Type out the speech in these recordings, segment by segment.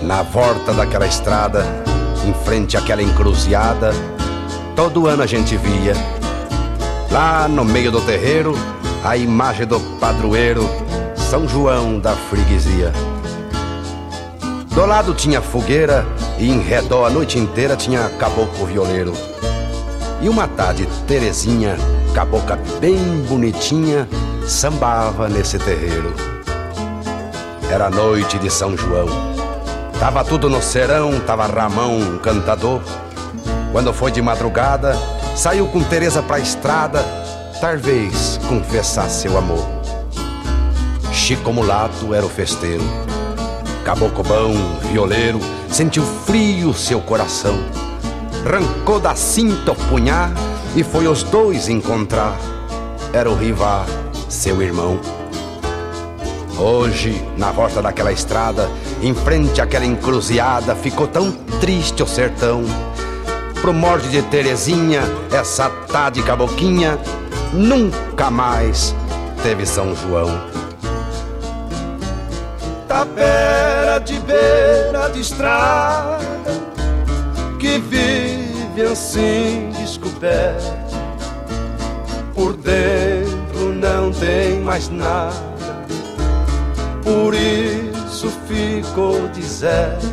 Na volta daquela estrada, em frente àquela encruzilhada, todo ano a gente via, lá no meio do terreiro, a imagem do padroeiro, São João da freguesia. Do lado tinha fogueira e em redor a noite inteira tinha caboclo violeiro. E uma tarde Terezinha, cabocla bem bonitinha, sambava nesse terreiro. Era noite de São João, tava tudo no serão, tava Ramão, cantador. Quando foi de madrugada, saiu com Tereza pra estrada, talvez confessar seu amor. Chico Mulato era o festeiro, caboclo bom, violeiro, sentiu frio seu coração. Arrancou da cinta o punhar e foi os dois encontrar. Era o Rivá, seu irmão. Hoje, na volta daquela estrada, em frente àquela encruzilhada, ficou tão triste o sertão. Pro morte de Terezinha, essa tarde caboquinha, nunca mais teve São João. Tapera de beira de estrada, que vive assim descoberto, por dentro não tem mais nada, por isso ficou deserta.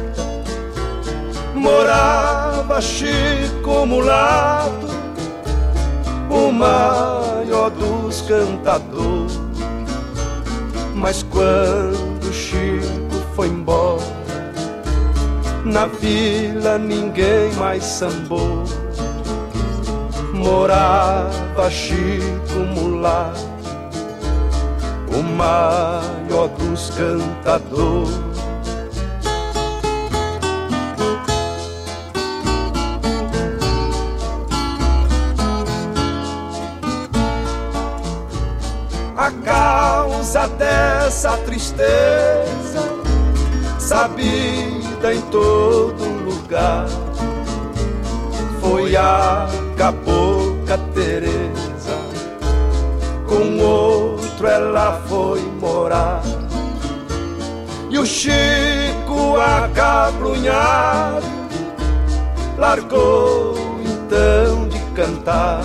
Morava Chico Mulato, o maior dos cantadores, mas quando Chico foi embora, na vila ninguém mais sambou. Morava Chico Mulato, o maior dos cantadores. A causa dessa tristeza, sabida em todo lugar, foi a cabocla Tereza. Com outro ela foi morar, e o Chico acabrunhado largou então de cantar.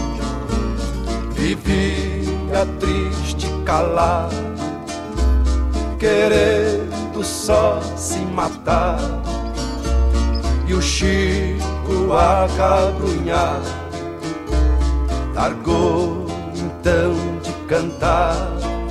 Vivia triste, calado, querendo só se matar. E o Chico acabrunhado largou então de cantar.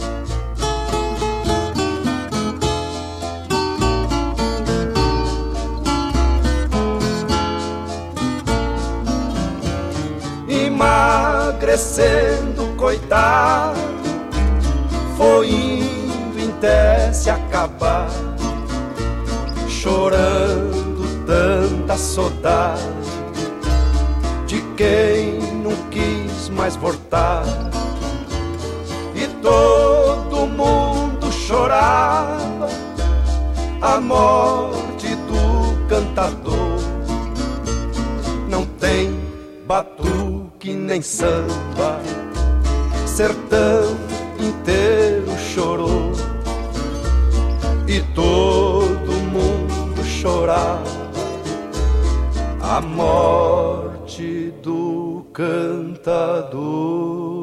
Emagrecendo, coitado, foi indo em até se acabar, chorando tanta saudade de quem não quis mais voltar. E todo mundo chorava a morte do cantador. Não tem batuque nem samba, sertão inteiro chorou. E todo mundo chorava a morte do cantador.